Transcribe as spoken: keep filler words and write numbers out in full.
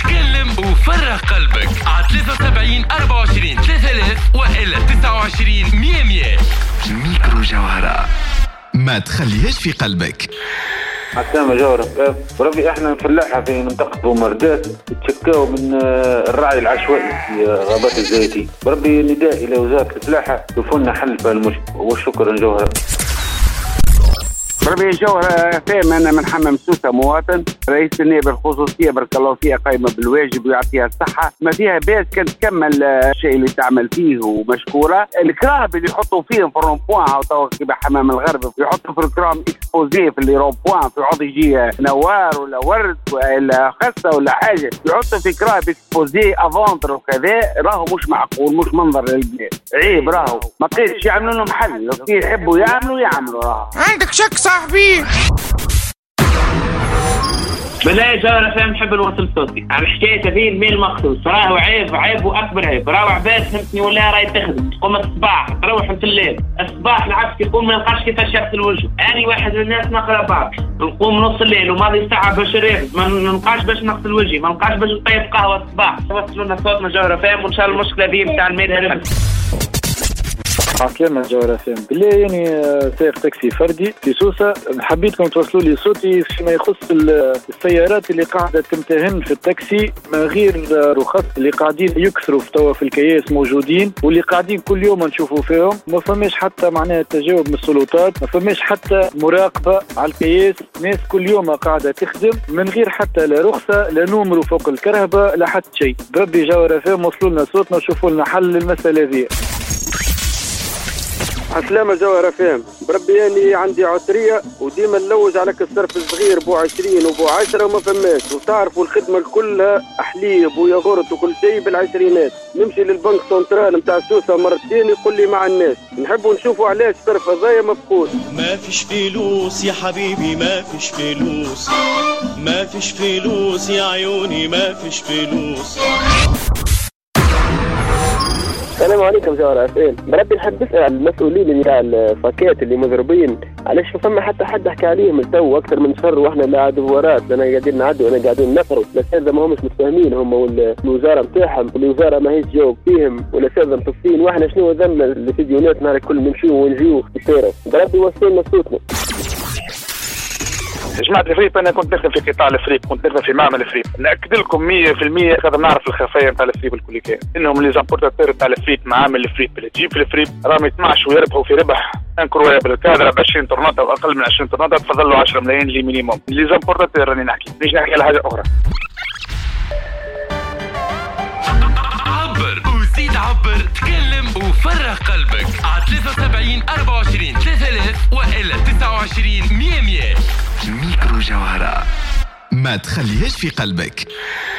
تكلم وفرغ قلبك على ثلاثة وسبعين أربعة وعشرين ثلاثة آلاف وإلا تسعة وعشرين مية مية. ميكرو جوهرة، ما تخليهاش في قلبك. عسلامة جوهرة. بربي احنا نفلحها في منطقة بومردات تشكاو من الرعي العشوائي في غابات الزيتي. بربي نداء الى وزارة الفلاحة يشوفوا لنا حل في المشكلة. وشكرا جوهرة. بربي جوهرة فاهم. أنا من حمام سوسة مواطن، رئيس النيابة الخصوصية بارك الله فيها قايمة بالواجب ويعطيها الصحة، ما فيها باس كان تكمل الشيء اللي تعمل فيه ومشكورة. الكراب اللي يحطوا فيهم في الرومبوان أو تو كيما حمام الغرب يحطوا في الكرام اكسبوزي في اللي رومبوان في عوض يجي نوار ولا ورد ولا خسة ولا حاجة، يحطوا في كراب اكسبوزي افونتر وكذا، راهو مش معقول، مش منظر للبلاد، عيب راهو. ما قيتش يعملوا لهم حل، لو كي يحبوا يعملوا يعملوا. راهو عندك شك صاحبي؟ بالله جوهرة فاهم، نحب الوصل صوتي على حكاية هذه الميل مخصوص. راهو عيب عيب واكبر عيب. راهو عباد فهمتني ولا راهي تخدم تقوم الصباح تروح في الليل، الصباح العبد يقوم ما يلقاش كيفاش يغسل وجهه. اني واحد من الناس نقرا بعض نقوم نص الليل وماضي ساعة باش نريض، ما نلقاش باش نغسل وجهي، ما نلقاش باش نطيب قهوة الصباح. توصلوا لنا صوتنا جوهرة فاهم، وان شاء الله المشكلة دي نتاع الميل هرب. عسلامة جوهرة فهم. بالله يعني سائق تاكسي فردي في سوسة، حبيتكم توصلوا لي صوتي فيما يخص السيارات اللي قاعدة تمتهن في التاكسي من غير رخص، اللي قاعدين يكثروا في توا في الكياس موجودين، واللي قاعدين كل يوم نشوفوا فيهم. ما فماش حتى معناها تجاوب من السلطات، ما فماش حتى مراقبة على الكياس. ناس كل يوم قاعدة تخدم من غير حتى لا رخصة لا نمروا فوق الكرهبة لا حتى شيء. بربي جوهرة فهم وصلوا لنا صوتنا وشوفوا لنا حل للمسألة ذي. عسلامة جوهرة فهم. بربي يعني عندي عطرية وديما نلوج على الصرف الصغير بو عشرين وبو عشرة وما فماش، وتعرفوا الخدمة كلها حليب وياغورت وكل شيء بالعشرينات. نمشي للبنك سنترال متاع سوسة مرتين يقول لي مع الناس. نحبوا نشوفوا علاش صرف هذايا مفقود. ما فيش فلوس يا حبيبي، ما فيش فلوس، ما فيش فلوس يا عيوني، ما فيش فلوس. السلام عليكم جوهرة أفئل. بربي نحب نسأل المسؤولين تاع الفاكات اللي مضروبين، علاش ما فما حتى حد حكى عليهم التو أكثر من شهر واحنا لا دفورات، أنا قاعدين نعدوا أنا قاعدين نقروا. الأساتذة ما همش متفاهمين هم والوزارة نتاعهم، والوزارة ما هيش تجاوب فيهم، والأساتذة مطفين، واحنا شنو ذنبنا الفيديوهات نهار الكل نمشيو ونجيو بسيرة. بربي وصلنا صوتنا. جماعة الفريق، أنا كنت نخدم في قطاع الفريق، كنت نخدم في معمل الفريق. نأكد لكم مية في المية قادر نعرف الخفايا نتاع الفريق الكل كان، إنهم لي زامبورتاتور نتاع الفريق معامل الفريق اللي تجيب في الفريق راهم يطمعشوا ويربحوا في ربح انكرويبل. الكادر ب عشرين طرناطة وأقل من عشرين طرناطة تفضل له عشرة ملايين لي مينيموم. لي زامبورتاتور راني نحكي، مش نحكي على حاجة أخرى. عبر وزيد عبر، تكلم وفرغ قلبك على ثلاثة وسبعين أربعة وعشرين ثلاثة آلاف وإلا تسعة وعشرين مية مية. ميكرو جوهرة، ما تخليهاش في قلبك.